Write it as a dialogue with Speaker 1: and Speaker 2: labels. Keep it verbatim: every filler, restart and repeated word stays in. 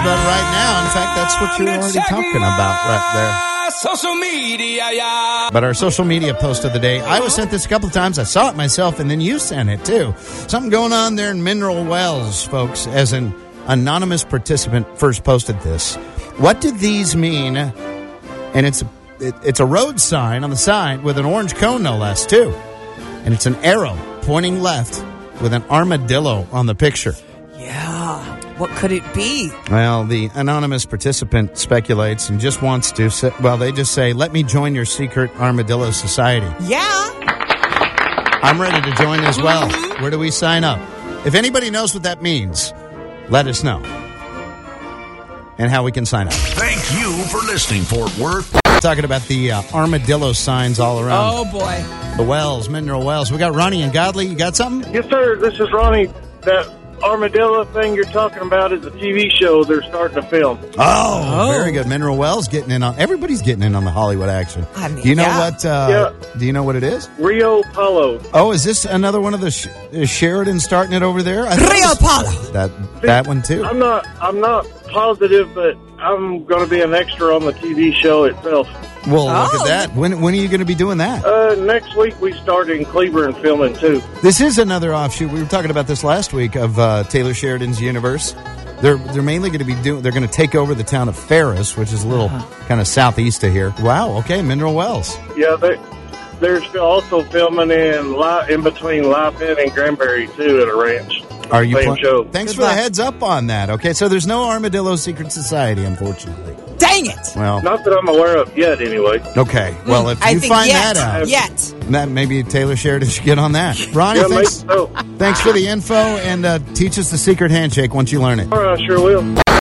Speaker 1: about it right now. In fact, that's what you're already talking about right there.
Speaker 2: Social media, yeah.
Speaker 1: But our social media post of the day, I was sent this a couple of times. I saw it myself, and then you sent it, too. Something going on there in Mineral Wells, folks, as an anonymous participant first posted this. What did these mean? And it's a, it, it's a road sign on the side with an orange cone, no less, too. And it's an arrow pointing left with an armadillo on the picture.
Speaker 3: Yeah. What could it be?
Speaker 1: Well, the anonymous participant speculates and just wants to say, well, they just say, let me join your secret armadillo society.
Speaker 3: Yeah.
Speaker 1: I'm ready to join as well. Mm-hmm. Where do we sign up? If anybody knows what that means, let us know. And how we can sign up.
Speaker 4: Thank you for listening, Fort Worth.
Speaker 1: Talking about the uh, armadillo signs all around.
Speaker 3: Oh, boy.
Speaker 1: The Wells, Mineral Wells. We got Ronnie and Godley. You got something?
Speaker 5: Yes, sir. This is Ronnie. That armadillo thing you're talking about is a T V show they're starting to film.
Speaker 1: Oh, oh. Very good. Mineral Wells getting in on. Everybody's getting in on the Hollywood action.
Speaker 3: I mean,
Speaker 1: do you know
Speaker 3: yeah.
Speaker 1: what? Uh,
Speaker 5: yeah.
Speaker 1: Do you know what it is?
Speaker 5: Rio Palo.
Speaker 1: Oh, is this another one of the Sh- is Sheridan starting it over there? I
Speaker 3: Rio Palo.
Speaker 1: That that one too.
Speaker 5: I'm not. I'm not positive, but I'm going to be an extra on the T V show itself.
Speaker 1: Well,
Speaker 3: oh.
Speaker 1: look at that. When when are you going to be doing that?
Speaker 5: Uh, next week we start in Cleburne filming too.
Speaker 1: This is another offshoot. We were talking about this last week of uh, Taylor Sheridan's universe. They're they're mainly going to be doing. They're going to take over the town of Ferris, which is a little uh-huh. kind of southeast of here. Wow. Okay, Mineral Wells.
Speaker 5: Yeah, they, they're also filming in Li- in between Lafayette and Granbury too at a ranch.
Speaker 1: Are you?
Speaker 5: Same
Speaker 1: Pl-
Speaker 5: show.
Speaker 1: Thanks
Speaker 3: Good
Speaker 1: for
Speaker 3: luck.
Speaker 1: the heads up on that. Okay, so there's no Armadillo Secret Society, unfortunately.
Speaker 3: Dang it.
Speaker 1: Well,
Speaker 5: Not that I'm aware of yet, anyway.
Speaker 1: okay. Well, if
Speaker 3: I
Speaker 1: you
Speaker 3: think
Speaker 1: find
Speaker 3: yet,
Speaker 1: that out,
Speaker 3: Yet.
Speaker 1: that maybe Taylor Sheridan should get on that. Ronnie,
Speaker 5: Yeah,
Speaker 1: thanks,
Speaker 5: maybe so.
Speaker 1: thanks for the info, and uh, teach us the secret handshake once you learn it.
Speaker 5: All right, I sure will.